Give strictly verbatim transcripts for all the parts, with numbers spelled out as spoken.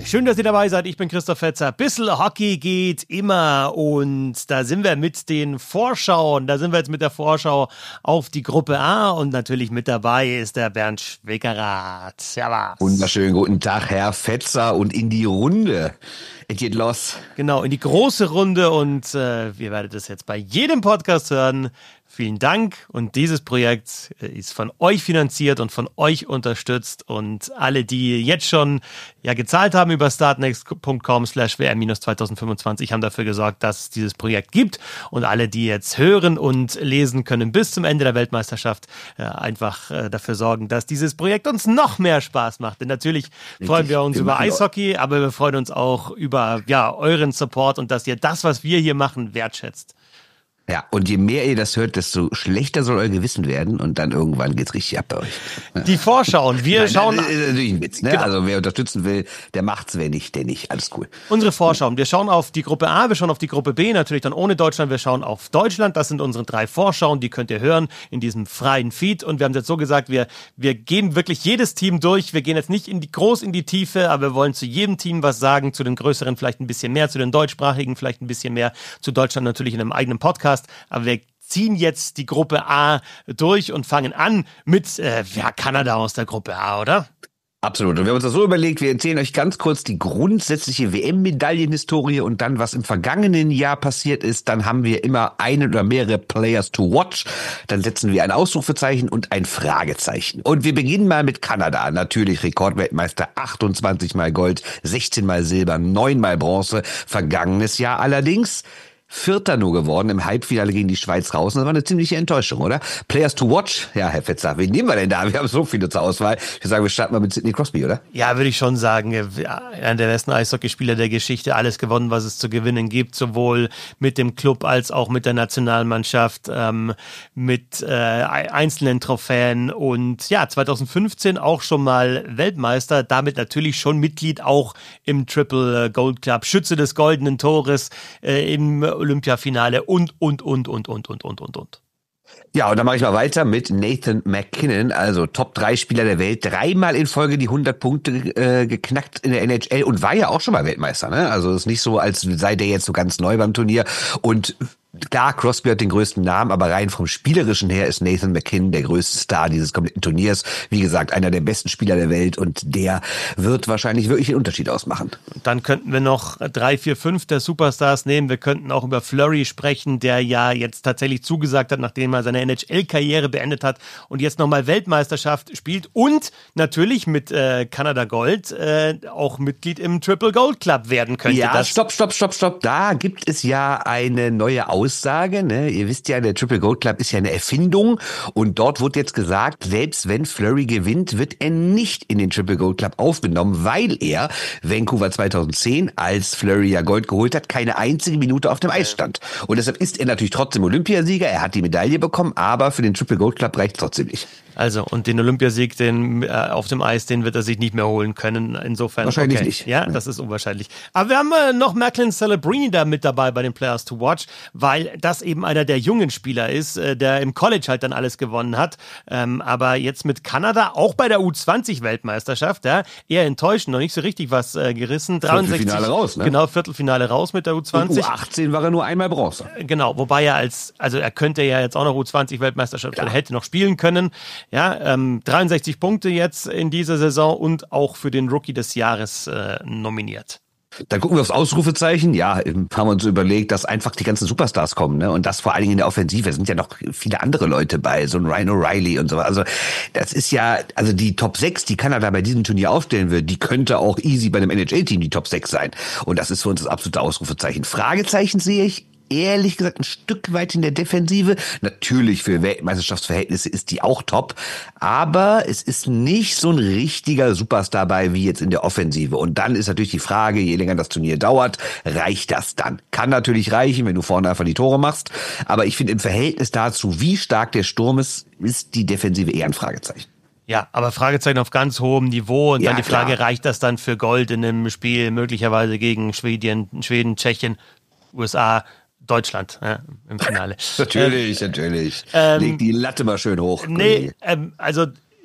Schön, dass ihr dabei seid. Ich bin Christoph Fetzer. Bissl Hockey geht immer und da sind wir mit den Vorschauen. Da sind wir jetzt mit der Vorschau auf die Gruppe A und natürlich mit dabei ist der Bernd Schwickerath. Servus. Wunderschönen guten Tag, Herr Fetzer, und in die Runde. Es geht los. Genau, in die große Runde und äh, ihr werdet es jetzt bei jedem Podcast hören. Vielen Dank und dieses Projekt ist von euch finanziert und von euch unterstützt und alle, die jetzt schon ja gezahlt haben über startnext.com slash wm zweitausendfünfundzwanzig, haben dafür gesorgt, dass es dieses Projekt gibt und alle, die jetzt hören und lesen können bis zum Ende der Weltmeisterschaft, äh, einfach äh, dafür sorgen, dass dieses Projekt uns noch mehr Spaß macht. Denn natürlich Richtig, freuen wir uns wir über Eishockey, aber wir freuen uns auch über ja euren Support und dass ihr das, was wir hier machen, wertschätzt. Ja, und je mehr ihr das hört, desto schlechter soll euer Gewissen werden und dann irgendwann geht's richtig ab bei euch. Die Vorschauen, wir Nein, schauen... Das ist natürlich ein Witz, ne? Genau. Also wer unterstützen will, der macht's, wer nicht, der nicht. Alles cool. Unsere Vorschauen, wir schauen auf die Gruppe A, wir schauen auf die Gruppe B, natürlich dann ohne Deutschland, wir schauen auf Deutschland. Das sind unsere drei Vorschauen, die könnt ihr hören in diesem freien Feed. Und wir haben jetzt so gesagt, wir wir gehen wirklich jedes Team durch. Wir gehen jetzt nicht in die, groß in die Tiefe, aber wir wollen zu jedem Team was sagen, zu den größeren vielleicht ein bisschen mehr, zu den deutschsprachigen vielleicht ein bisschen mehr, zu Deutschland natürlich in einem eigenen Podcast. Aber wir ziehen jetzt die Gruppe A durch und fangen an mit äh, ja, Kanada aus der Gruppe A, oder? Absolut. Und wir haben uns das so überlegt, wir erzählen euch ganz kurz die grundsätzliche W M-Medaillenhistorie und dann, was im vergangenen Jahr passiert ist. Dann haben wir immer eine oder mehrere Players to watch. Dann setzen wir ein Ausrufezeichen und ein Fragezeichen. Und wir beginnen mal mit Kanada. Natürlich Rekordweltmeister, achtundzwanzig Mal Gold, sechzehn Mal Silber, neun Mal Bronze. Vergangenes Jahr allerdings Vierter nur geworden, im Halbfinale gegen die Schweiz raus. Und das war eine ziemliche Enttäuschung, oder? Players to watch. Ja, Herr Fetzer, wen nehmen wir denn da? Wir haben so viele zur Auswahl. Ich würde sagen, wir starten mal mit Sidney Crosby, oder? Ja, würde ich schon sagen. Einer der besten Eishockeyspieler der Geschichte. Alles gewonnen, was es zu gewinnen gibt. Sowohl mit dem Club als auch mit der Nationalmannschaft. Ähm, mit äh, einzelnen Trophäen. Und ja, zweitausendfünfzehn auch schon mal Weltmeister. Damit natürlich schon Mitglied auch im Triple Gold Club. Schütze des goldenen Tores äh, im Olympiafinale und, und, und, und, und, und, und, und, und. Ja, und dann mache ich mal weiter mit Nathan MacKinnon, also Top drei Spieler der Welt, dreimal in Folge die hundert Punkte äh, geknackt in der N H L und war ja auch schon mal Weltmeister, ne? Also ist nicht so, als sei der jetzt so ganz neu beim Turnier. Und klar, Crosby hat den größten Namen, aber rein vom Spielerischen her ist Nathan MacKinnon der größte Star dieses kompletten Turniers. Wie gesagt, einer der besten Spieler der Welt und der wird wahrscheinlich wirklich den Unterschied ausmachen. Dann könnten wir noch drei, vier, fünf der Superstars nehmen. Wir könnten auch über Fleury sprechen, der ja jetzt tatsächlich zugesagt hat, nachdem er seine N H L-Karriere beendet hat und jetzt nochmal Weltmeisterschaft spielt und natürlich mit äh, Kanada Gold äh, auch Mitglied im Triple Gold Club werden könnte. Ja, das stopp, stopp, stopp, stopp. Da gibt es ja eine neue Aussage, ne? Ihr wisst ja, der Triple Gold Club ist ja eine Erfindung und dort wurde jetzt gesagt, selbst wenn Fleury gewinnt, wird er nicht in den Triple Gold Club aufgenommen, weil er Vancouver zweitausendzehn, als Fleury ja Gold geholt hat, keine einzige Minute auf dem Eis stand. Und deshalb ist er natürlich trotzdem Olympiasieger, er hat die Medaille bekommen, aber für den Triple Gold Club reicht es trotzdem nicht. Also, und den Olympiasieg den, äh, auf dem Eis, den wird er sich nicht mehr holen können. Insofern. Wahrscheinlich okay. nicht. Ja, das ist unwahrscheinlich. Aber wir haben äh, noch Macklin Celebrini da mit dabei bei den Players to Watch, weil das eben einer der jungen Spieler ist, äh, der im College halt dann alles gewonnen hat. Ähm, aber jetzt mit Kanada, auch bei der U zwanzig Weltmeisterschaft, ja, eher enttäuschend, noch nicht so richtig was äh, gerissen. dreiundsechzig, Viertelfinale raus, ne? Genau, Viertelfinale raus mit der U zwanzig. Und U achtzehn war er nur einmal Bronze. Genau, wobei er als, also er könnte ja jetzt auch noch U zwanzig Weltmeisterschaft, oder hätte noch spielen können. Ja, ähm, dreiundsechzig Punkte jetzt in dieser Saison und auch für den Rookie des Jahres äh, nominiert. Dann gucken wir aufs Ausrufezeichen. Ja, haben wir uns so überlegt, dass einfach die ganzen Superstars kommen, ne? Und das vor allen Dingen in der Offensive. Es sind ja noch viele andere Leute bei, so ein Ryan O'Reilly und so. Also das ist ja, also die Top sechs, die Kanada bei diesem Turnier aufstellen wird, die könnte auch easy bei einem N H L-Team die Top sechs sein. Und das ist für uns das absolute Ausrufezeichen. Fragezeichen sehe ich ehrlich gesagt ein Stück weit in der Defensive. Natürlich für Weltmeisterschaftsverhältnisse ist die auch top, aber es ist nicht so ein richtiger Superstar bei wie jetzt in der Offensive. Und dann ist natürlich die Frage, je länger das Turnier dauert, reicht das dann? Kann natürlich reichen, wenn du vorne einfach die Tore machst, aber ich finde im Verhältnis dazu, wie stark der Sturm ist, ist die Defensive eher ein Fragezeichen. Ja, aber Fragezeichen auf ganz hohem Niveau und ja, dann die Frage, klar. reicht das dann für Gold in einem Spiel, möglicherweise gegen Schweden, Schweden, Tschechien, U S A, Deutschland ja, im Finale. natürlich, ähm, natürlich. Ähm, Leg die Latte mal schön hoch. Nee, ähm, also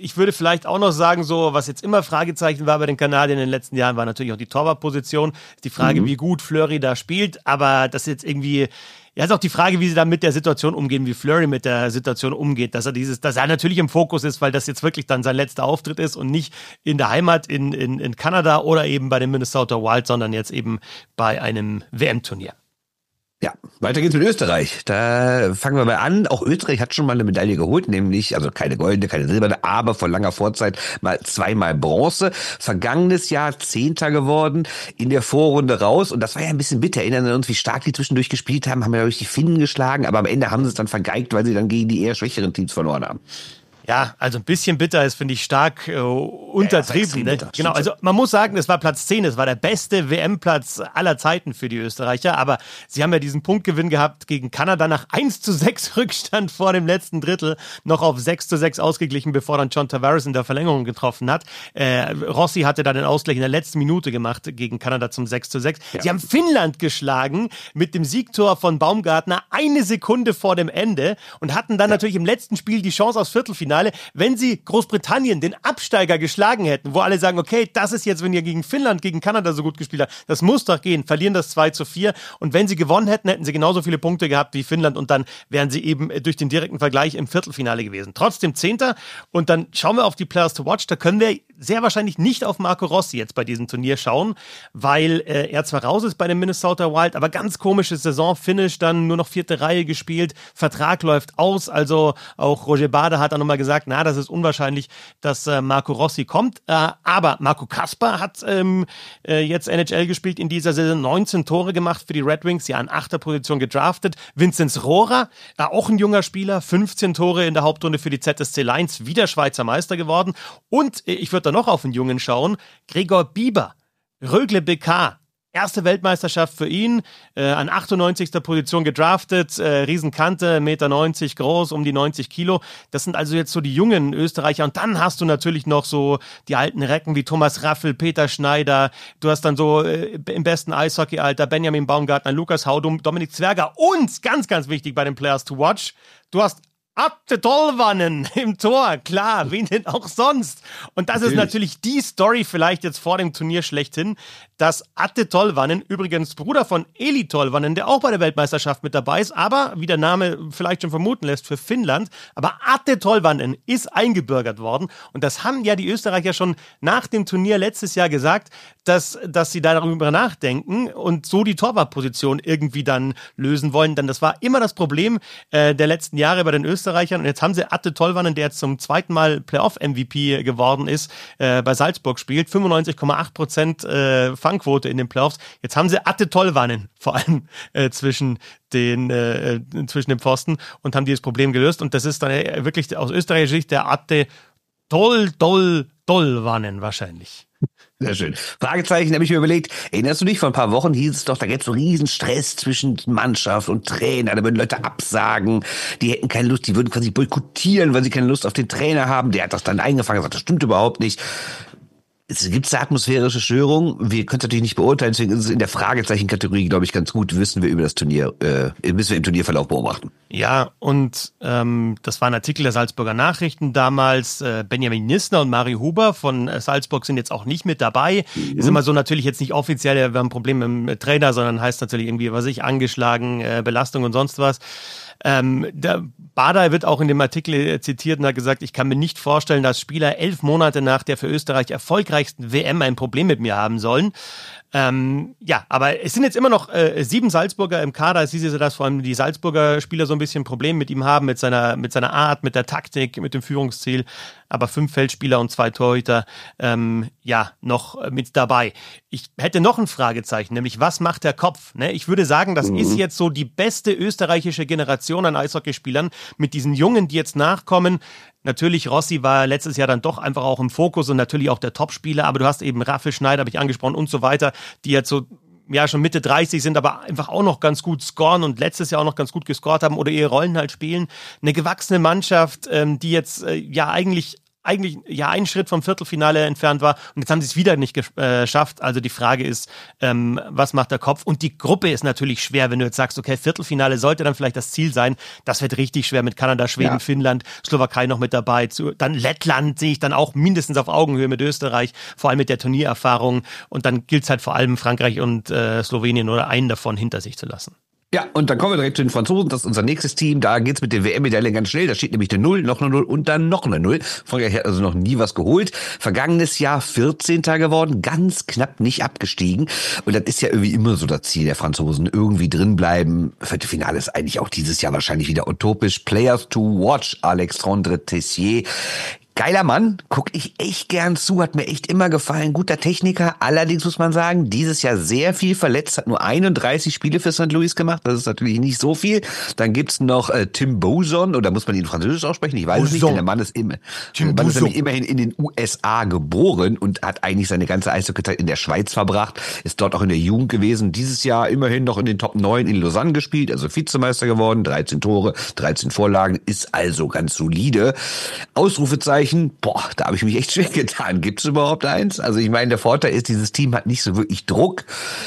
ich würde vielleicht auch noch sagen, so, was jetzt immer Fragezeichen war bei den Kanadiern in den letzten Jahren, war natürlich auch die Torwartposition. Die Frage, mhm. wie gut Fleury da spielt, aber das ist jetzt irgendwie, ja, ist auch die Frage, wie sie dann mit der Situation umgehen, wie Fleury mit der Situation umgeht, dass er dieses, dass er natürlich im Fokus ist, weil das jetzt wirklich dann sein letzter Auftritt ist und nicht in der Heimat in, in, in Kanada oder eben bei den Minnesota Wild, sondern jetzt eben bei einem W M-Turnier. Ja, weiter geht's mit Österreich. Da fangen wir mal an. Auch Österreich hat schon mal eine Medaille geholt, nämlich, also keine goldene, keine silberne, aber vor langer Vorzeit mal zweimal Bronze. Vergangenes Jahr Zehnter geworden, in der Vorrunde raus. Und das war ja ein bisschen bitter. Erinnern wir uns, wie stark die zwischendurch gespielt haben, haben ja durch die Finnen geschlagen, aber am Ende haben sie es dann vergeigt, weil sie dann gegen die eher schwächeren Teams verloren haben. Ja, also ein bisschen bitter ist, finde ich, stark äh, untertrieben. Ja, ne? Genau, also man muss sagen, es war Platz zehn, es war der beste W M-Platz aller Zeiten für die Österreicher, aber sie haben ja diesen Punktgewinn gehabt gegen Kanada nach eins zu sechs Rückstand vor dem letzten Drittel, noch auf sechs zu sechs ausgeglichen, bevor dann John Tavares in der Verlängerung getroffen hat. Äh, Rossi hatte da den Ausgleich in der letzten Minute gemacht gegen Kanada zum sechs zu sechs. Ja. Sie haben Finnland geschlagen mit dem Siegtor von Baumgartner eine Sekunde vor dem Ende und hatten dann ja. natürlich im letzten Spiel die Chance aufs Viertelfinale. Wenn sie Großbritannien, den Absteiger, geschlagen hätten, wo alle sagen, okay, das ist jetzt, wenn ihr gegen Finnland, gegen Kanada so gut gespielt habt, das muss doch gehen, verlieren das zwei zu vier und wenn sie gewonnen hätten, hätten sie genauso viele Punkte gehabt wie Finnland und dann wären sie eben durch den direkten Vergleich im Viertelfinale gewesen. Trotzdem Zehnter und dann schauen wir auf die Players to Watch, da können wir sehr wahrscheinlich nicht auf Marco Rossi jetzt bei diesem Turnier schauen, weil äh, er zwar raus ist bei den Minnesota Wild, aber ganz komisches Saisonfinish, dann nur noch vierte Reihe gespielt, Vertrag läuft aus, also auch Roger Bader hat dann nochmal gesagt, na, das ist unwahrscheinlich, dass äh, Marco Rossi kommt, äh, aber Marco Kasper hat ähm, äh, jetzt N H L gespielt in dieser Saison, neunzehn Tore gemacht für die Red Wings, ja an achter Position gedraftet, Vinzenz Rohrer, äh, auch ein junger Spieler, fünfzehn Tore in der Hauptrunde für die Z S C Lions, wieder Schweizer Meister geworden und äh, ich würde da noch auf einen Jungen schauen, Gregor Bieber, Rögle B K, erste Weltmeisterschaft für ihn, äh, an achtundneunzigster Position gedraftet, äh, Riesenkante, eins Komma neunzig Meter groß, um die neunzig Kilo. Das sind also jetzt so die jungen Österreicher. Und dann hast du natürlich noch so die alten Recken wie Thomas Raffel, Peter Schneider. Du hast dann so äh, im besten Eishockey-Alter Benjamin Baumgartner, Lukas Haudum, Dominik Zwerger und, ganz, ganz wichtig bei den Players to Watch, du hast Atte Tolvanen im Tor, klar, wen denn auch sonst? Und das natürlich. Ist natürlich die Story vielleicht jetzt vor dem Turnier schlechthin, dass Atte Tolvanen, übrigens Bruder von Eli Tolvanen, der auch bei der Weltmeisterschaft mit dabei ist, aber wie der Name vielleicht schon vermuten lässt, für Finnland, aber Atte Tolvanen ist eingebürgert worden und das haben ja die Österreicher schon nach dem Turnier letztes Jahr gesagt, dass, dass sie darüber nachdenken und so die Torwartposition irgendwie dann lösen wollen, denn das war immer das Problem äh, der letzten Jahre bei den Österreichern. Österreichern. Und jetzt haben sie Atte Tolvanen, der jetzt zum zweiten Mal Playoff-M V P geworden ist, äh, bei Salzburg spielt. fünfundneunzig Komma acht Prozent äh, Fangquote in den Playoffs. Jetzt haben sie Atte Tolvanen vor allem äh, zwischen den äh, zwischen den Pfosten und haben dieses Problem gelöst. Und das ist dann äh, wirklich aus österreichischer Sicht der Atte Tol, Tol, Tolvanen wahrscheinlich. Sehr schön. Fragezeichen, habe ich mir überlegt, erinnerst du dich, vor ein paar Wochen hieß es doch, da gäbe es so riesen Stress zwischen Mannschaft und Trainer, da würden Leute absagen, die hätten keine Lust, die würden quasi boykottieren, weil sie keine Lust auf den Trainer haben, der hat das dann eingefangen und gesagt, das stimmt überhaupt nicht. Es gibt eine atmosphärische Störung, wir können es natürlich nicht beurteilen, deswegen ist es in der Fragezeichen-Kategorie, glaube ich, ganz gut, wissen wir über das Turnier, äh, müssen wir im Turnierverlauf beobachten. Ja, und ähm, das war ein Artikel der Salzburger Nachrichten damals, äh, Benjamin Nissner und Mario Huber von äh, Salzburg sind jetzt auch nicht mit dabei, mhm. Ist immer so natürlich jetzt nicht offiziell, wir haben ein Problem mit dem Trainer, sondern heißt natürlich irgendwie, was ich, angeschlagen, äh, Belastung und sonst was. Ähm, der Bader wird auch in dem Artikel zitiert und hat gesagt, ich kann mir nicht vorstellen, dass Spieler elf Monate nach der für Österreich erfolgreichsten W M ein Problem mit mir haben sollen. Ähm, ja, aber es sind jetzt immer noch äh, sieben Salzburger im Kader. Es hieß ja, dass vor allem die Salzburger Spieler so ein bisschen ein Problem mit ihm haben, mit seiner mit seiner Art, mit der Taktik, mit dem Führungsziel. Aber fünf Feldspieler und zwei Torhüter, ähm, ja, noch mit dabei. Ich hätte noch ein Fragezeichen, nämlich was macht der Kopf? Ne? Ich würde sagen, das mhm. ist jetzt so die beste österreichische Generation an Eishockeyspielern mit diesen Jungen, die jetzt nachkommen. Natürlich, Rossi war letztes Jahr dann doch einfach auch im Fokus und natürlich auch der Topspieler, aber du hast eben Raffel, Schneider, habe ich angesprochen und so weiter, die jetzt so ja schon Mitte dreißig sind, aber einfach auch noch ganz gut scoren und letztes Jahr auch noch ganz gut gescored haben oder ihre Rollen halt spielen. Eine gewachsene Mannschaft, ähm, die jetzt äh, ja eigentlich eigentlich ja einen Schritt vom Viertelfinale entfernt war und jetzt haben sie es wieder nicht geschafft. Also die Frage ist, ähm, was macht der Kopf? Und die Gruppe ist natürlich schwer, wenn du jetzt sagst, okay, Viertelfinale sollte dann vielleicht das Ziel sein. Das wird richtig schwer mit Kanada, Schweden, ja. Finnland, Slowakei noch mit dabei. Dann Lettland sehe ich dann auch mindestens auf Augenhöhe mit Österreich, vor allem mit der Turniererfahrung. Und dann gilt es halt vor allem Frankreich und äh, Slowenien oder einen davon hinter sich zu lassen. Ja, und dann kommen wir direkt zu den Franzosen. Das ist unser nächstes Team. Da geht's mit den W M-Medaillen ganz schnell. Da steht nämlich eine Null, noch eine Null und dann noch eine Null. Frankreich hat also noch nie was geholt. Vergangenes Jahr vierzehnter geworden, ganz knapp nicht abgestiegen. Und das ist ja irgendwie immer so das Ziel der Franzosen. Irgendwie drinbleiben. Viertelfinale ist eigentlich auch dieses Jahr wahrscheinlich wieder utopisch. Players to watch, Alexandre Tessier. Geiler Mann, guck ich echt gern zu, hat mir echt immer gefallen, guter Techniker, allerdings muss man sagen, dieses Jahr sehr viel verletzt, hat nur einunddreißig Spiele für Sankt Louis gemacht, das ist natürlich nicht so viel. Dann gibt's noch äh, Tim Boson, oder muss man ihn französisch aussprechen, ich weiß Boson. es nicht, denn der Mann ist, im, der Mann ist nämlich immerhin in den U S A geboren und hat eigentlich seine ganze Eishockeyzeit in der Schweiz verbracht, ist dort auch in der Jugend gewesen, dieses Jahr immerhin noch in den Top neun in Lausanne gespielt, also Vizemeister geworden, dreizehn Tore, dreizehn Vorlagen, ist also ganz solide. Ausrufezeichen, boah, da habe ich mich echt schwer getan. Gibt es überhaupt eins? Also ich meine, der Vorteil ist, dieses Team hat nicht so wirklich Druck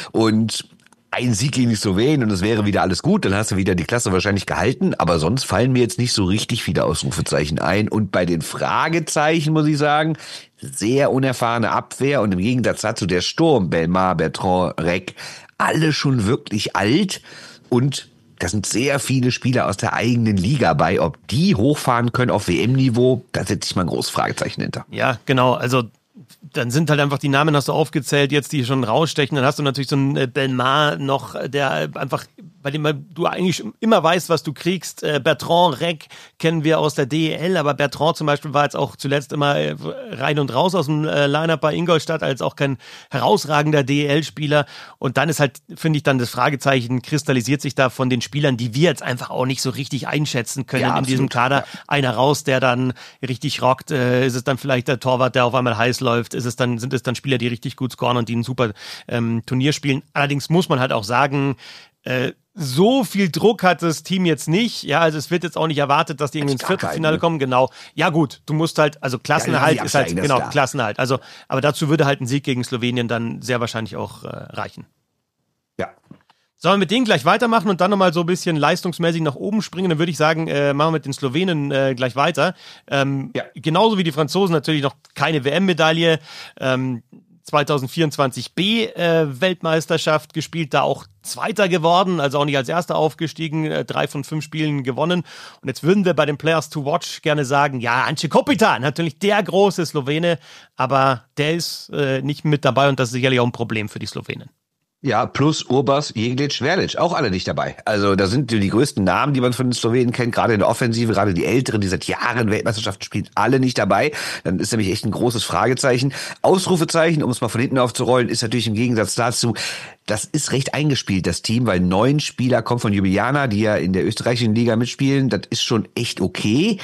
und ein Sieg gegen die Slowenen und es wäre wieder alles gut, dann hast du wieder die Klasse wahrscheinlich gehalten, aber sonst fallen mir jetzt nicht so richtig viele Ausrufezeichen ein und bei den Fragezeichen muss ich sagen, sehr unerfahrene Abwehr und im Gegensatz dazu der Sturm, Bellemare, Bertrand, Reck, alle schon wirklich alt und da sind sehr viele Spieler aus der eigenen Liga bei. Ob die hochfahren können auf W M-Niveau, da setze ich mal ein großes Fragezeichen hinter. Ja, genau. Also dann sind halt einfach die Namen, hast du aufgezählt, jetzt die schon rausstechen. Dann hast du natürlich so einen Bellemare noch, der einfach, bei dem du eigentlich immer weißt, was du kriegst. Bertrand, Reck kennen wir aus der D E L, aber Bertrand zum Beispiel war jetzt auch zuletzt immer rein und raus aus dem Line-Up bei Ingolstadt, als auch kein herausragender D E L-Spieler. Und dann ist halt, finde ich, dann das Fragezeichen kristallisiert sich da von den Spielern, die wir jetzt einfach auch nicht so richtig einschätzen können ja, in diesem Kader. Ja. Einer raus, der dann richtig rockt. Ist es dann vielleicht der Torwart, der auf einmal heiß läuft? Ist es dann, sind es dann Spieler, die richtig gut scoren und die ein super ähm, Turnier spielen? Allerdings muss man halt auch sagen, äh, so viel Druck hat das Team jetzt nicht. Ja, also es wird jetzt auch nicht erwartet, dass die irgendwie ins Viertelfinale kommen. Genau. Ja gut, du musst halt, also Klassenerhalt ja, ist halt, genau, klar. Klassenerhalt. Also, aber dazu würde halt ein Sieg gegen Slowenien dann sehr wahrscheinlich auch äh, reichen. Ja. Sollen wir mit denen gleich weitermachen und dann nochmal so ein bisschen leistungsmäßig nach oben springen? Dann würde ich sagen, äh, machen wir mit den Slowenen äh, gleich weiter. Ähm, ja. Genauso wie die Franzosen natürlich noch keine W M-Medaille. Ähm, zwanzig vierundzwanzig B-Weltmeisterschaft äh, gespielt, da auch Zweiter geworden, also auch nicht als Erster aufgestiegen, äh, drei von fünf Spielen gewonnen. Und jetzt würden wir bei den Players to Watch gerne sagen, ja, Ance Kopitar, natürlich der große Slowene, aber der ist äh, nicht mit dabei und das ist sicherlich auch ein Problem für die Slowenen. Ja, plus Urbas, Jeglic, Verlic, auch alle nicht dabei. Also da sind die größten Namen, die man von den Slowenen kennt, gerade in der Offensive, gerade die Älteren, die seit Jahren Weltmeisterschaften spielen, alle nicht dabei. Dann ist nämlich echt ein großes Fragezeichen. Ausrufezeichen, um es mal von hinten aufzurollen, ist natürlich im Gegensatz dazu, das ist recht eingespielt, das Team, weil neun Spieler kommen von Ljubljana, die ja in der österreichischen Liga mitspielen. Das ist schon echt okay.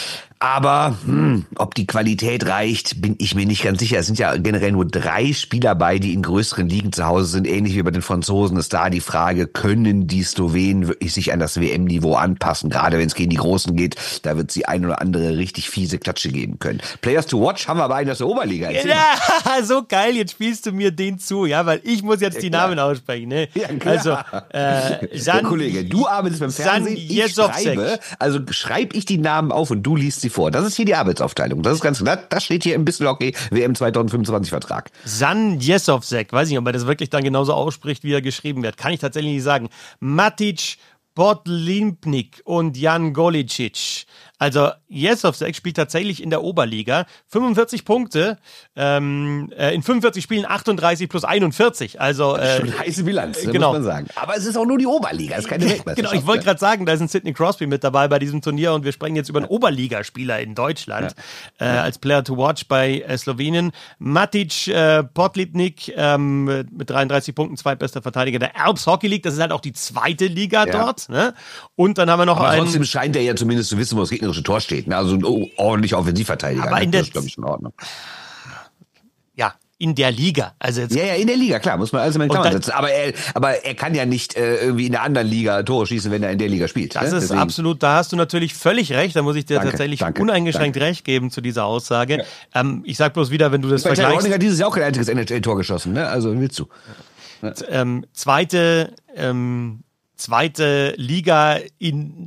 Aber hm, ob die Qualität reicht, bin ich mir nicht ganz sicher. Es sind ja generell nur drei Spieler bei, die in größeren Ligen zu Hause sind. Ähnlich wie bei den Franzosen ist da die Frage, können die Slowenen wirklich sich an das W M-Niveau anpassen? Gerade wenn es gegen die Großen geht, da wird es die ein oder andere richtig fiese Klatsche geben können. Players to watch haben wir aber einen aus der Oberliga. Erzähl. Ja, so geil, jetzt spielst du mir den zu, ja, weil ich muss jetzt ja, die klar. Namen aussprechen. Ne? Ja, klar. Also, äh, San, Kollege, du arbeitest beim Fernsehen, ich schreibe, also schreibe ich die Namen auf und du liest sie vor. Das ist hier die Arbeitsaufteilung. Das ist ganz klar. Das steht hier im Bissl-Hockey W M zwanzig fünfundzwanzig Vertrag. San Jesovsek, weiß nicht, ob er das wirklich dann genauso ausspricht, wie er geschrieben wird. Kann ich tatsächlich nicht sagen. Matic, Podlimpnik und Jan Golicic. Also Jesovsek spielt tatsächlich in der Oberliga. fünfundvierzig Punkte, ähm, äh, in fünfundvierzig Spielen achtunddreißig plus einundvierzig. Also, äh, schon eine heiße Bilanz, genau. muss man sagen. Aber es ist auch nur die Oberliga, es ist keine Weltmeisterschaft. Genau, ich wollte gerade sagen, da ist ein Sidney Crosby mit dabei bei diesem Turnier und wir sprechen jetzt über einen Oberligaspieler in Deutschland ja. äh, als Player to watch bei äh, Slowenien. Matic, äh, Podlipnik ähm, mit dreiunddreißig Punkten, zweitbester Verteidiger der Alps Hockey League. Das ist halt auch die zweite Liga ja. dort. Ne? Und dann haben wir noch Aber einen... trotzdem scheint er ja zumindest zu wissen, wo das gegnerische Tor steht. Ne? Also ein ordentlicher Offensivverteidiger. Aber in der, das ist, glaube ich, in Ordnung. Ja, in der Liga. Also jetzt ja, ja, in der Liga, klar, muss man alles in den Klammern dann, setzen. Aber er, aber er kann ja nicht äh, irgendwie in der anderen Liga Tore schießen, wenn er in der Liga spielt. Das ne? ist Deswegen. absolut, da hast du natürlich völlig recht. Da muss ich dir Danke, tatsächlich danke, uneingeschränkt danke. recht geben zu dieser Aussage. Ja. Ähm, ich sag bloß wieder, wenn du das Bei Tyler vergleichst. Horning hat dieses Jahr auch kein einziges N H L-Tor geschossen, ne? Also willst du. Ja. Ähm, zweite, ähm, zweite Liga in,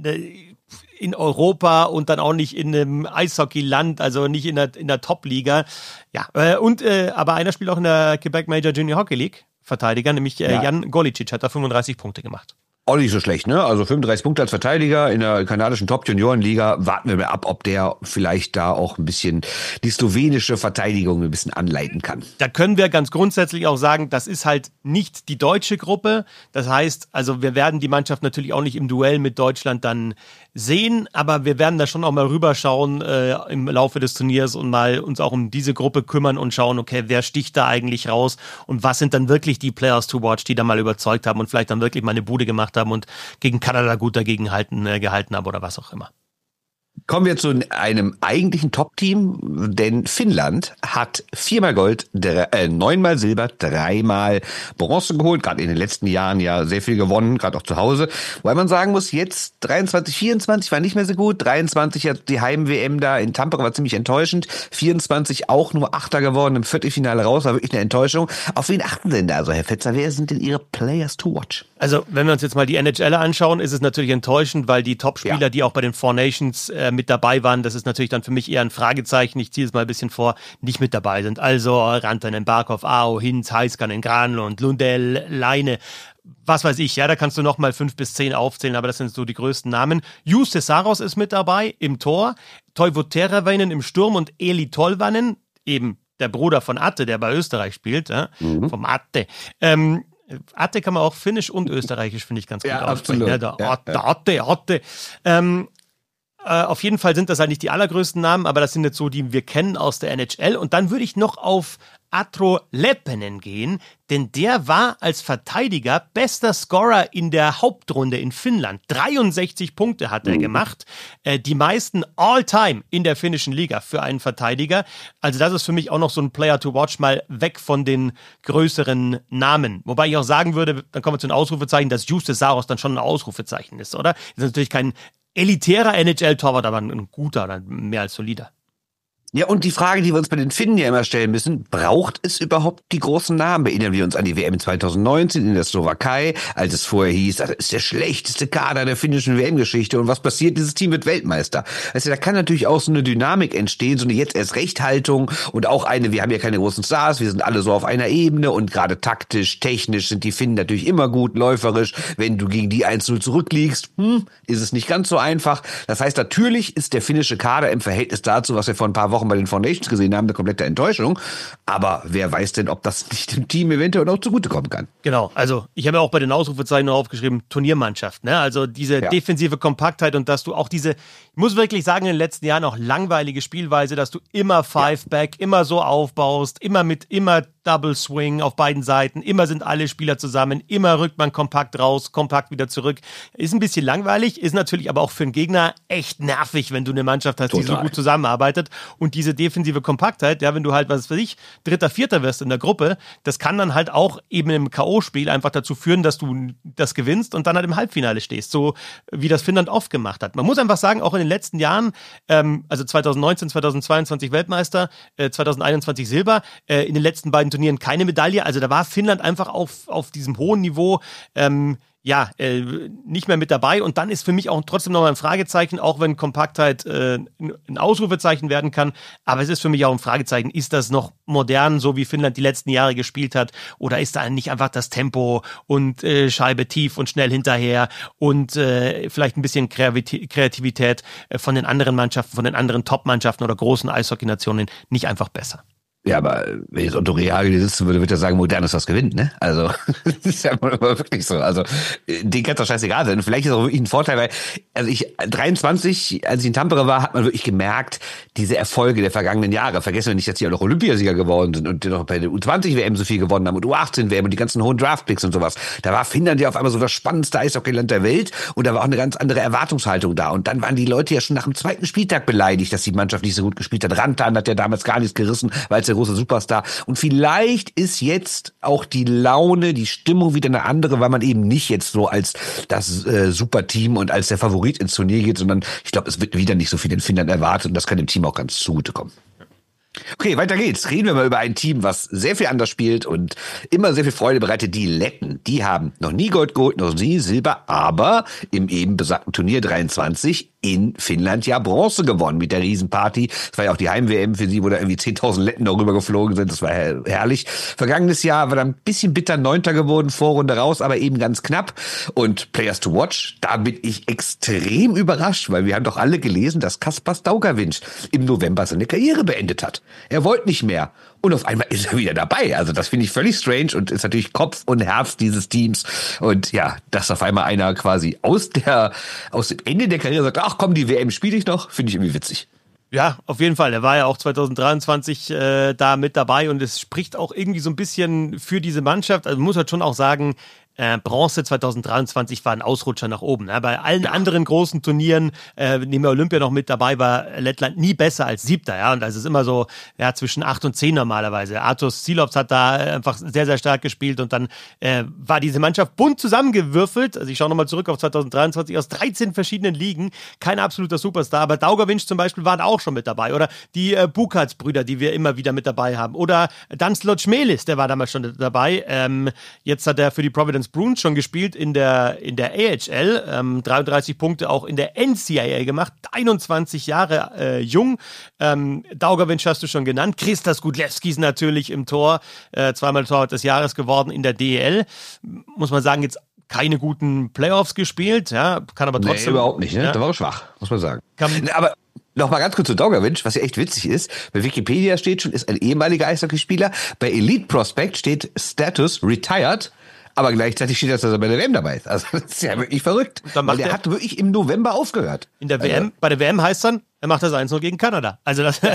in Europa und dann auch nicht in einem Eishockeyland, also nicht in der, in der Top-Liga. Ja, äh, und, äh, aber einer spielt auch in der Quebec Major Junior Hockey League, Verteidiger, nämlich äh, Ja. Jan Golicic hat da fünfunddreißig Punkte gemacht. Auch nicht so schlecht, ne? Also fünfunddreißig Punkte als Verteidiger in der kanadischen Top-Juniorenliga. Warten wir mal ab, ob der vielleicht da auch ein bisschen die slowenische Verteidigung ein bisschen anleiten kann. Da können wir ganz grundsätzlich auch sagen, das ist halt nicht die deutsche Gruppe. Das heißt, also wir werden die Mannschaft natürlich auch nicht im Duell mit Deutschland dann sehen, aber wir werden da schon auch mal rüberschauen äh, im Laufe des Turniers und mal uns auch um diese Gruppe kümmern und schauen, okay, wer sticht da eigentlich raus und was sind dann wirklich die Players to watch, die da mal überzeugt haben und vielleicht dann wirklich mal eine Bude gemacht haben und gegen Kanada gut dagegen halten, äh, gehalten haben oder was auch immer. Kommen wir zu einem eigentlichen Top-Team, denn Finnland hat viermal Gold, drei, äh, neunmal Silber, dreimal Bronze geholt, gerade in den letzten Jahren ja sehr viel gewonnen, gerade auch zu Hause. Wobei man sagen muss, jetzt dreiundzwanzig, vierundzwanzig war nicht mehr so gut, dreiundzwanzig hat die Heim-W M da in Tampere war ziemlich enttäuschend, vierundzwanzig auch nur Achter geworden, im Viertelfinale raus, war wirklich eine Enttäuschung. Auf wen achten denn da, also Herr Fetzer, wer sind denn Ihre Players to watch? Also, wenn wir uns jetzt mal die N H L anschauen, ist es natürlich enttäuschend, weil die Top-Spieler, Ja. die auch bei den Four Nations äh, mit dabei waren, das ist natürlich dann für mich eher ein Fragezeichen. Ich ziehe es mal ein bisschen vor, nicht mit dabei sind. Also Rantanen, Barkov, Aho, Hinz, Heiskanen, Granlund, Lundell, Leine, was weiß ich. Ja, da kannst du noch mal fünf bis zehn aufzählen, aber das sind so die größten Namen. Juuse Saros ist mit dabei im Tor, Toivo Teravainen im Sturm und Eli Tolvanen, eben der Bruder von Atte, der bei Österreich spielt, ja, mhm. vom Atte. Ähm, Atte kann man auch finnisch und österreichisch, finde ich, ganz gut Ja, aussprechen. absolut. Ja, der Ja, Atte, ja. Atte, Atte. Ähm, äh, auf jeden Fall sind das halt nicht die allergrößten Namen, aber das sind jetzt so, die wir kennen aus der N H L. Und dann würde ich noch auf Atro Leppänen gehen, denn der war als Verteidiger bester Scorer in der Hauptrunde in Finnland. dreiundsechzig Punkte hat er gemacht, äh, die meisten all-time in der finnischen Liga für einen Verteidiger. Also das ist für mich auch noch so ein Player to watch, mal weg von den größeren Namen. Wobei ich auch sagen würde, dann kommen wir zu den Ausrufezeichen, dass Juuse Saros dann schon ein Ausrufezeichen ist, oder? Das ist natürlich kein elitärer N H L-Torwart, aber ein guter, dann mehr als solider. Ja, und die Frage, die wir uns bei den Finnen ja immer stellen müssen, braucht es überhaupt die großen Namen? Erinnern wir uns an die W M zweitausendneunzehn in der Slowakei, als es vorher hieß, das ist der schlechteste Kader der finnischen W M-Geschichte und was passiert? Dieses Team wird Weltmeister. Also da kann natürlich auch so eine Dynamik entstehen, so eine Jetzt-erst-Recht-Haltung und auch eine, wir haben ja keine großen Stars, wir sind alle so auf einer Ebene und gerade taktisch, technisch sind die Finnen natürlich immer gut, läuferisch. Wenn du gegen die eins null zurückliegst, hm, ist es nicht ganz so einfach. Das heißt, natürlich ist der finnische Kader im Verhältnis dazu, was wir vor ein paar Wochen bei den Four Nations gesehen haben, eine komplette Enttäuschung. Aber wer weiß denn, ob das nicht dem Team eventuell noch zugutekommen kann? Genau, also ich habe ja auch bei den Ausrufezeichen noch aufgeschrieben, Turniermannschaft, ne? Also diese Ja. defensive Kompaktheit und dass du auch diese, ich muss wirklich sagen, in den letzten Jahren auch langweilige Spielweise, dass du immer Five-Back, immer so aufbaust, immer mit, immer Double Swing auf beiden Seiten, immer sind alle Spieler zusammen, immer rückt man kompakt raus, kompakt wieder zurück. Ist ein bisschen langweilig, ist natürlich aber auch für einen Gegner echt nervig, wenn du eine Mannschaft hast, die so Total. gut zusammenarbeitet. Und diese defensive Kompaktheit, ja, wenn du halt, was weiß ich, Dritter, Vierter wirst in der Gruppe, das kann dann halt auch eben im K O-Spiel einfach dazu führen, dass du das gewinnst und dann halt im Halbfinale stehst, so wie das Finnland oft gemacht hat. Man muss einfach sagen, auch in den letzten Jahren, ähm, also zweitausendneunzehn, zweitausendzweiundzwanzig Weltmeister, äh, zweitausendeinundzwanzig Silber, äh, in den letzten beiden Turnieren keine Medaille, also da war Finnland einfach auf, auf diesem hohen Niveau, ähm, ja, äh, nicht mehr mit dabei und dann ist für mich auch trotzdem nochmal ein Fragezeichen, auch wenn Kompaktheit äh, ein Ausrufezeichen werden kann, aber es ist für mich auch ein Fragezeichen, ist das noch modern, so wie Finnland die letzten Jahre gespielt hat oder ist da nicht einfach das Tempo und äh, Scheibe tief und schnell hinterher und äh, vielleicht ein bisschen Kreativität äh, von den anderen Mannschaften, von den anderen Top-Mannschaften oder großen Eishockey-Nationen nicht einfach besser? Ja, aber wenn jetzt Otto Rehagel hier sitzen würde, würde er sagen, modern ist was gewinnt, ne? Also, das ist ja wirklich so. Also, den kann es doch scheißegal sein. Und vielleicht ist es auch wirklich ein Vorteil, weil, also ich, dreiundzwanzig, als ich in Tampere war, hat man wirklich gemerkt, diese Erfolge der vergangenen Jahre. Vergessen wir nicht, dass die auch noch Olympiasieger geworden sind und die noch bei der U zwanzig W M so viel gewonnen haben und U achtzehn W M und die ganzen hohen Draftpicks und sowas. Da war Finnland ja auf einmal so das spannendste Eishockeyland der Welt und da war auch eine ganz andere Erwartungshaltung da. Und dann waren die Leute ja schon nach dem zweiten Spieltag beleidigt, dass die Mannschaft nicht so gut gespielt hat. Rantan hat ja damals gar nichts gerissen, weil es der große Superstar. Und vielleicht ist jetzt auch die Laune, die Stimmung wieder eine andere, weil man eben nicht jetzt so als das äh, Superteam und als der Favorit ins Turnier geht, sondern ich glaube, es wird wieder nicht so viel in Finnland erwartet und das kann dem Team auch ganz zugutekommen. Okay, weiter geht's. Reden wir mal über ein Team, was sehr viel anders spielt und immer sehr viel Freude bereitet. Die Letten, die haben noch nie Gold geholt, noch nie Silber, aber im eben besagten Turnier dreiundzwanzig in Finnland ja Bronze gewonnen mit der Riesenparty. Das war ja auch die Heim-W M für sie, wo da irgendwie zehntausend Letten darüber geflogen sind. Das war her- herrlich. Vergangenes Jahr war da ein bisschen bitter Neunter geworden, Vorrunde raus, aber eben ganz knapp. Und Players to Watch, da bin ich extrem überrascht, weil wir haben doch alle gelesen, dass Kaspar Staugavinc im November seine Karriere beendet hat. Er wollte nicht mehr. Und auf einmal ist er wieder dabei. Also das finde ich völlig strange und ist natürlich Kopf und Herz dieses Teams. Und ja, dass auf einmal einer quasi aus der aus dem Ende der Karriere sagt, ach komm, die W M spiele ich noch, finde ich irgendwie witzig. Ja, auf jeden Fall. Er war ja auch zwanzig dreiundzwanzig äh, da mit dabei und es spricht auch irgendwie so ein bisschen für diese Mannschaft. Also man muss halt schon auch sagen, Äh, Bronze zwanzig dreiundzwanzig war ein Ausrutscher nach oben. Ne? Bei allen ja. anderen großen Turnieren, äh, nehmen wir Olympia noch mit dabei, war Lettland nie besser als Siebter. Ja? Und das ist immer so ja, zwischen acht und zehn normalerweise. Artus Silovs hat da einfach sehr, sehr stark gespielt und dann äh, war diese Mannschaft bunt zusammengewürfelt. Also ich schaue nochmal zurück auf zwanzig dreiundzwanzig aus dreizehn verschiedenen Ligen. Kein absoluter Superstar, aber Daugavinc zum Beispiel waren auch schon mit dabei. Oder die äh, Bukats-Brüder, die wir immer wieder mit dabei haben. Oder Dan Slot-Schmelis, der war damals schon dabei. Ähm, jetzt hat er für die Providence Bruins schon gespielt in der, in der A H L, ähm, dreiunddreißig Punkte auch in der N C A A gemacht, einundzwanzig Jahre äh, jung. Ähm, Daugavinc hast du schon genannt, Christas Gudlewskis natürlich im Tor, äh, zweimal Torwart des Jahres geworden in der D E L. Muss man sagen, jetzt keine guten Playoffs gespielt, ja, kann aber trotzdem... Nee, überhaupt nicht, ne? Ja. Da war er schwach, muss man sagen. Kann, aber noch mal ganz kurz zu Daugavinc, was ja echt witzig ist. Bei Wikipedia steht schon, ist ein ehemaliger Eishockeyspieler. Bei Elite Prospect steht Status Retired. Aber gleichzeitig steht das, dass er bei der W M dabei ist. Also das ist ja wirklich verrückt. Weil der hat wirklich im November aufgehört. In der W M, also, bei der W M heißt dann, er macht das eins null gegen Kanada. Also das...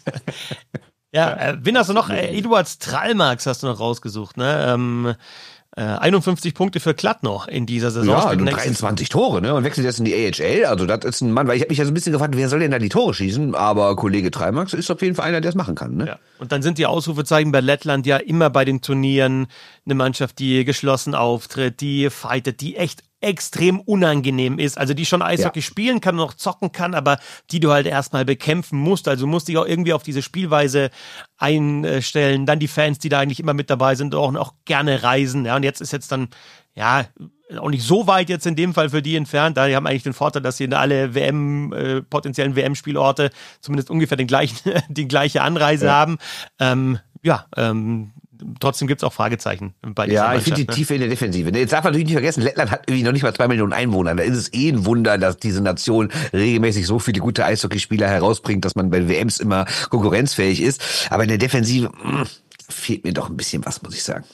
ja, äh, wen hast du noch? Äh, Eduard Stralmarks hast du noch rausgesucht, ne? Ähm, äh, einundfünfzig Punkte für Kladno in dieser Saison. Ja, und dreiundzwanzig Tore, ne? Und wechselt jetzt in die A H L. Also das ist ein Mann, weil ich habe mich ja so ein bisschen gefragt, wer soll denn da die Tore schießen? Aber Kollege Stralmarks ist auf jeden Fall einer, der es machen kann, ne? Ja. Und dann sind die Ausrufezeichen bei Lettland ja immer bei den Turnieren eine Mannschaft, die geschlossen auftritt, die fightet, die echt extrem unangenehm ist, also die schon Eishockey ja. spielen kann und noch zocken kann, aber die du halt erstmal bekämpfen musst, also musst dich auch irgendwie auf diese Spielweise einstellen, dann die Fans, die da eigentlich immer mit dabei sind, auch, auch gerne reisen, ja, und jetzt ist jetzt dann, ja, auch nicht so weit jetzt in dem Fall für die entfernt, da die haben eigentlich den Vorteil, dass sie in alle W M, äh, potenziellen W M-Spielorte zumindest ungefähr den gleichen, die gleiche Anreise ja. haben, ähm, ja, ähm, trotzdem gibt es auch Fragezeichen bei dieser Ja, ich finde die ne? Tiefe in der Defensive. Jetzt darf man natürlich nicht vergessen, Lettland hat irgendwie noch nicht mal zwei Millionen Einwohner. Da ist es eh ein Wunder, dass diese Nation regelmäßig so viele gute Eishockeyspieler herausbringt, dass man bei W Ms immer konkurrenzfähig ist. Aber in der Defensive mh, fehlt mir doch ein bisschen was, muss ich sagen.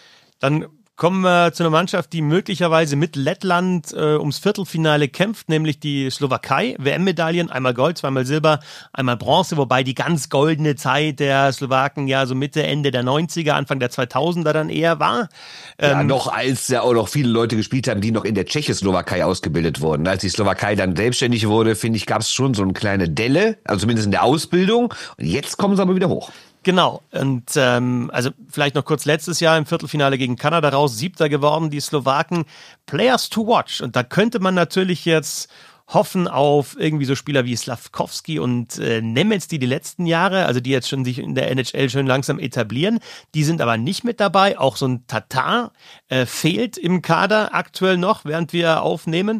Dann kommen wir zu einer Mannschaft, die möglicherweise mit Lettland äh, ums Viertelfinale kämpft, nämlich die Slowakei. W M-Medaillen, einmal Gold, zweimal Silber, einmal Bronze, wobei die ganz goldene Zeit der Slowaken ja so Mitte, Ende der neunziger, Anfang der zweitausender dann eher war. Ähm, ja, noch als ja auch noch viele Leute gespielt haben, die noch in der Tschechoslowakei ausgebildet wurden. Als die Slowakei dann selbstständig wurde, finde ich, gab es schon so eine kleine Delle, also zumindest in der Ausbildung. Und jetzt kommen sie aber wieder hoch. Genau, und ähm, also vielleicht noch kurz letztes Jahr im Viertelfinale gegen Kanada raus, Siebter geworden, die Slowaken, Players to watch. Und da könnte man natürlich jetzt hoffen auf irgendwie so Spieler wie Slavkovski und äh, Nemetz, die die letzten Jahre, also die jetzt schon sich in der N H L schön langsam etablieren, die sind aber nicht mit dabei. Auch so ein Tatar äh, fehlt im Kader aktuell noch, während wir aufnehmen.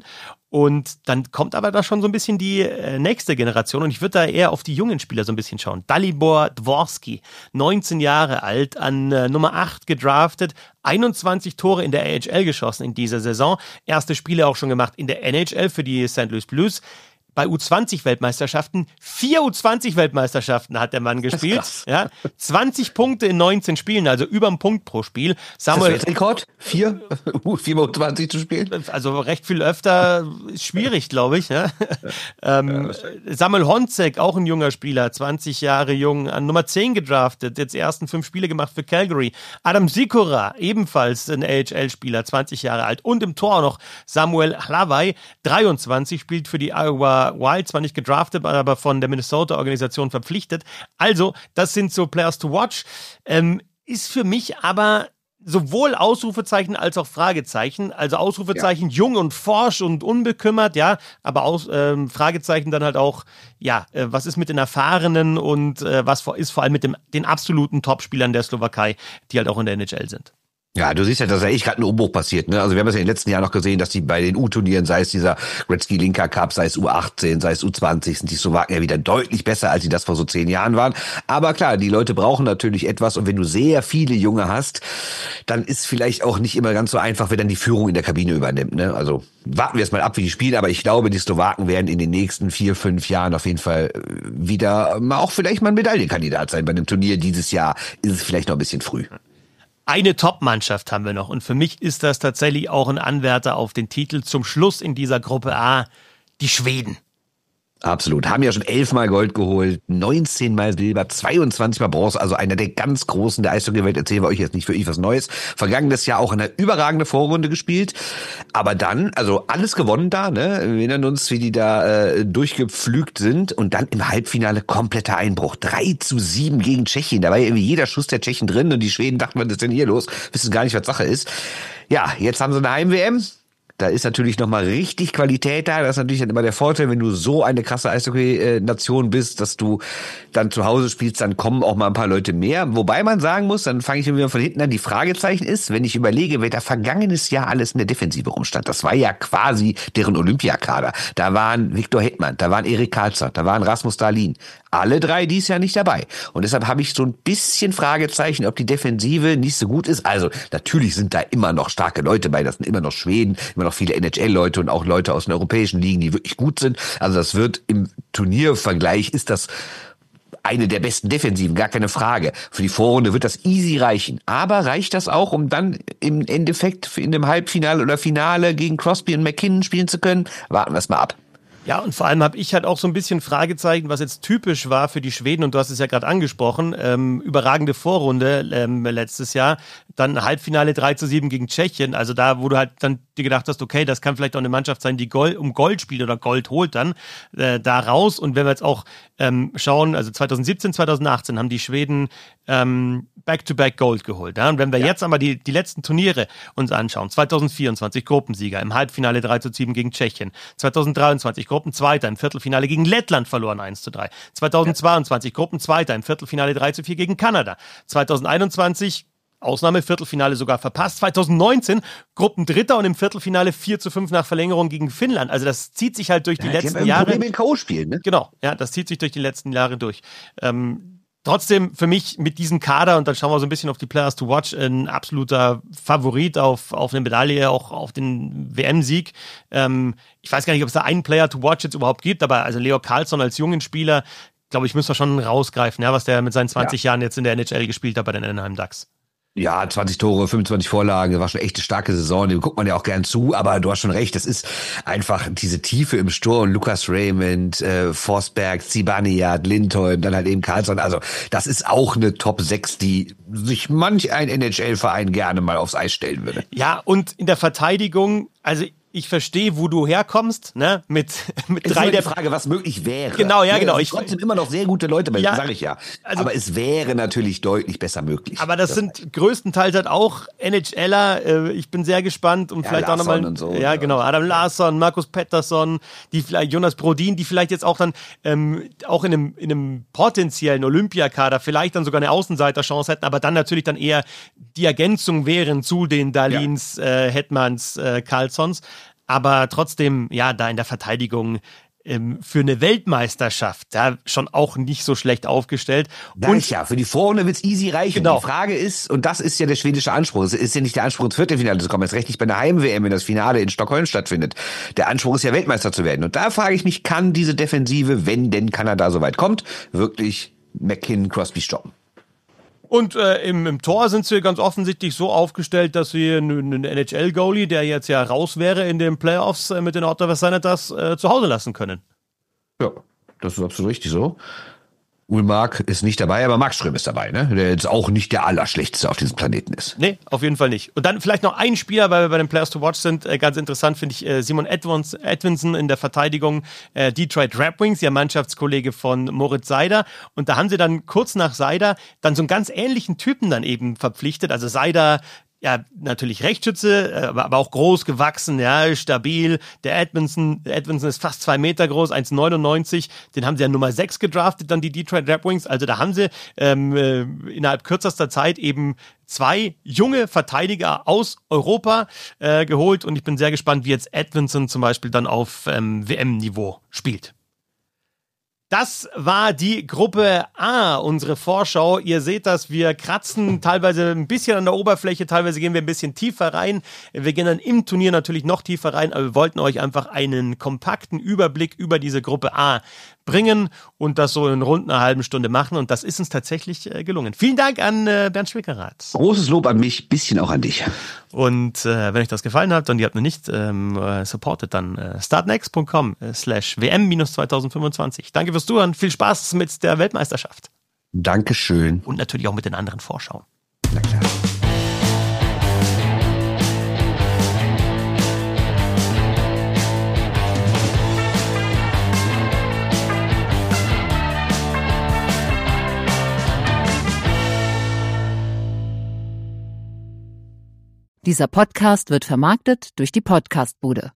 Und dann kommt aber da schon so ein bisschen die äh, nächste Generation und ich würde da eher auf die jungen Spieler so ein bisschen schauen. Dalibor Dvorsky, neunzehn Jahre alt, an äh, Nummer acht gedraftet, einundzwanzig Tore in der A H L geschossen in dieser Saison, erste Spiele auch schon gemacht in der N H L für die Saint Louis Blues. Bei U zwanzig Weltmeisterschaften, vier U zwanzig Weltmeisterschaften hat der Mann gespielt. Ja, zwanzig Punkte in neunzehn Spielen, also über einen Punkt pro Spiel. Samuel, ist das Weltrekord? Vier? Viermal U zwanzig zu spielen? Also recht viel öfter, ist schwierig, glaube ich. Ja. ähm, Samuel Honzek, auch ein junger Spieler, zwanzig Jahre jung, an Nummer zehn gedraftet, jetzt die ersten fünf Spiele gemacht für Calgary. Adam Sikora, ebenfalls ein A H L-Spieler, zwanzig Jahre alt. Und im Tor noch Samuel Hlavai, dreiundzwanzig, spielt für die Iowa Minnesota Wild, zwar nicht gedraftet, aber von der Minnesota-Organisation verpflichtet. Also, das sind so Players to watch. Ähm, ist für mich aber sowohl Ausrufezeichen als auch Fragezeichen. Also Ausrufezeichen ja. jung und forsch und unbekümmert, ja, aber aus, ähm, Fragezeichen dann halt auch, ja, äh, was ist mit den Erfahrenen und äh, was vor, ist vor allem mit dem, den absoluten Topspielern der Slowakei, die halt auch in der N H L sind. Ja, du siehst ja, dass da echt gerade ein Umbruch passiert. Ne? Also wir haben es ja in den letzten Jahren noch gesehen, dass die bei den U-Turnieren, sei es dieser Gretzky Linka Cup, sei es U achtzehn, sei es U zwanzig, sind die Slowaken ja wieder deutlich besser, als sie das vor so zehn Jahren waren. Aber klar, die Leute brauchen natürlich etwas. Und wenn du sehr viele Junge hast, dann ist vielleicht auch nicht immer ganz so einfach, wer dann die Führung in der Kabine übernimmt. Ne? Also warten wir jetzt mal ab, wie die spielen. Aber ich glaube, die Slowaken werden in den nächsten vier, fünf Jahren auf jeden Fall wieder auch vielleicht mal ein Medaillenkandidat sein. Bei einem Turnier dieses Jahr ist es vielleicht noch ein bisschen früh. Eine Top-Mannschaft haben wir noch und für mich ist das tatsächlich auch ein Anwärter auf den Titel zum Schluss in dieser Gruppe A, die Schweden. Absolut. Haben ja schon elfmal Gold geholt, neunzehn Mal Silber, zweiundzwanzig Mal Bronze, also einer der ganz Großen der Eishockey-Welt. Erzählen wir euch jetzt nicht wirklich was Neues. Vergangenes Jahr auch eine überragende Vorrunde gespielt. Aber dann, also alles gewonnen da, ne? Wir erinnern uns, wie die da äh, durchgepflügt sind. Und dann im Halbfinale kompletter Einbruch. drei zu sieben gegen Tschechien. Da war ja irgendwie jeder Schuss der Tschechen drin und die Schweden dachten, was ist denn hier los? Wissen gar nicht, was Sache ist. Ja, jetzt haben sie eine Heim-W M. Da ist natürlich nochmal richtig Qualität da. Das ist natürlich dann immer der Vorteil, wenn du so eine krasse Eishockey-Nation bist, dass du dann zu Hause spielst, dann kommen auch mal ein paar Leute mehr. Wobei man sagen muss, dann fange ich wieder von hinten an, die Fragezeichen ist, wenn ich überlege, wer da vergangenes Jahr alles in der Defensive rumstand. Das war ja quasi deren Olympiakader. Da waren Viktor Hedman, da waren Erik Karlsson, da waren Rasmus Dahlin. Alle drei dies Jahr nicht dabei. Und deshalb habe ich so ein bisschen Fragezeichen, ob die Defensive nicht so gut ist. Also natürlich sind da immer noch starke Leute bei. Das sind immer noch Schweden, immer noch viele N H L-Leute und auch Leute aus den europäischen Ligen, die wirklich gut sind. Also das wird im Turniervergleich ist das eine der besten Defensiven, gar keine Frage. Für die Vorrunde wird das easy reichen. Aber reicht das auch, um dann im Endeffekt in dem Halbfinale oder Finale gegen Crosby und McKinnon spielen zu können? Warten wir es mal ab. Ja, und vor allem habe ich halt auch so ein bisschen Fragezeichen, was jetzt typisch war für die Schweden, und du hast es ja gerade angesprochen, ähm, überragende Vorrunde ähm, letztes Jahr, dann Halbfinale drei zu sieben gegen Tschechien, also da, wo du halt dann dir gedacht hast, okay, das kann vielleicht auch eine Mannschaft sein, die Gold, um Gold spielt oder Gold holt dann äh, da raus. Und wenn wir jetzt auch ähm, schauen, also zwanzig siebzehn, zwanzig achtzehn haben die Schweden ähm, Back-to-Back Gold geholt. Ja? Und wenn wir ja. jetzt aber die, die letzten Turniere uns anschauen, zwanzig vierundzwanzig Gruppensieger, im Halbfinale drei zu sieben gegen Tschechien, zwanzig dreiundzwanzig Gruppenzweiter, im Viertelfinale gegen Lettland verloren eins zu drei, zweitausendzweiundzwanzig ja. Gruppenzweiter, im Viertelfinale drei zu vier gegen Kanada, zwanzig einundzwanzig Ausnahme, Viertelfinale sogar verpasst. zwanzig neunzehn Gruppendritter und im Viertelfinale vier zu fünf nach Verlängerung gegen Finnland. Also das zieht sich halt durch die ja, letzten die Jahre. Problem in K O-Spielen, ne? Genau, ja, das zieht sich durch die letzten Jahre durch. Ähm, trotzdem für mich mit diesem Kader, und dann schauen wir so ein bisschen auf die Players to Watch, ein absoluter Favorit auf, auf eine Medaille, auch auf den W M-Sieg. Ähm, ich weiß gar nicht, ob es da einen Player to Watch jetzt überhaupt gibt, aber also Leo Carlsson als jungen Spieler, glaube ich, müssen wir schon rausgreifen, ja, was der mit seinen zwanzig ja. Jahren jetzt in der N H L gespielt hat bei den Anaheim Ducks. Ja, zwanzig Tore, fünfundzwanzig Vorlagen, das war schon echt eine starke Saison, dem guckt man ja auch gern zu, aber du hast schon recht, das ist einfach diese Tiefe im Sturm, Lucas Raymond, äh, Forsberg, Zibanejad, Lindholm, dann halt eben Karlsson, also das ist auch eine Top sechs, die sich manch ein N H L-Verein gerne mal aufs Eis stellen würde. Ja, und in der Verteidigung, also ich verstehe, wo du herkommst, ne, mit, mit es drei ist der die Frage, was möglich wäre. Genau, ja, genau. Es sind trotzdem immer noch sehr gute Leute, ja, sage ich ja. Also, aber es wäre natürlich deutlich besser möglich. Aber das, das sind heißt. größtenteils halt auch N H Ler. Ich bin sehr gespannt und ja, vielleicht Larsson auch nochmal. Und so, ja, genau. Adam Larsson, Markus Pettersson, die vielleicht Jonas Brodin, die vielleicht jetzt auch dann ähm, auch in einem, in einem potenziellen Olympiakader vielleicht dann sogar eine Außenseiterchance hätten, aber dann natürlich dann eher die Ergänzung wären zu den Dahlins, ja. äh, Hetmans, äh, Karlssons. Aber trotzdem, ja, da in der Verteidigung ähm, für eine Weltmeisterschaft, da schon auch nicht so schlecht aufgestellt. Da und ja, für die Vorrunde wird's easy reichen. Genau. Die Frage ist, und das ist ja der schwedische Anspruch, es ist ja nicht der Anspruch ins Viertelfinale zu kommen, jetzt recht nicht bei einer Heim-W M, wenn das Finale in Stockholm stattfindet. Der Anspruch ist ja, Weltmeister zu werden. Und da frage ich mich, kann diese Defensive, wenn denn Kanada so weit kommt, wirklich McKinnon, Crosby stoppen? Und äh, im, im Tor sind sie ganz offensichtlich so aufgestellt, dass sie einen, einen N H L-Goalie, der jetzt ja raus wäre in den Playoffs äh, mit den Ottawa Senators, äh, zu Hause lassen können. Ja, das ist absolut richtig so. Ulmark ist nicht dabei, aber Markström ist dabei, ne? Der jetzt auch nicht der Allerschlechteste auf diesem Planeten ist. Nee, auf jeden Fall nicht. Und dann vielleicht noch ein Spieler, weil wir bei den Players to Watch sind. Äh, ganz interessant finde ich äh, Simon Edwins, Edvinson in der Verteidigung. Äh, Detroit Red Wings, ja Mannschaftskollege von Moritz Seider. Und da haben sie dann kurz nach Seider dann so einen ganz ähnlichen Typen dann eben verpflichtet. Also Seider, ja, natürlich Rechtsschütze, aber, aber auch groß gewachsen, ja, stabil. Der Edmondson, der Edmondson ist fast zwei Meter groß, eins Komma neunundneunzig. Den haben sie ja Nummer sechs gedraftet, dann die Detroit Red Wings. Also da haben sie ähm, äh, innerhalb kürzester Zeit eben zwei junge Verteidiger aus Europa äh, geholt. Und ich bin sehr gespannt, wie jetzt Edmondson zum Beispiel dann auf ähm, W M-Niveau spielt. Das war die Gruppe A, unsere Vorschau. Ihr seht das, wir kratzen teilweise ein bisschen an der Oberfläche, teilweise gehen wir ein bisschen tiefer rein. Wir gehen dann im Turnier natürlich noch tiefer rein, aber wir wollten euch einfach einen kompakten Überblick über diese Gruppe A bringen und das so in rund einer halben Stunde machen und das ist uns tatsächlich äh, gelungen. Vielen Dank an äh, Bernd Schwickerath. Großes Lob an mich, bisschen auch an dich. Und äh, wenn euch das gefallen hat und ihr habt noch nicht ähm, äh, supportet, dann äh, startnext.com slash wm zwanzig fünfundzwanzig. Danke fürs Zuhören, viel Spaß mit der Weltmeisterschaft. Dankeschön. Und natürlich auch mit den anderen Vorschauen. Na klar. Dieser Podcast wird vermarktet durch die Podcastbude.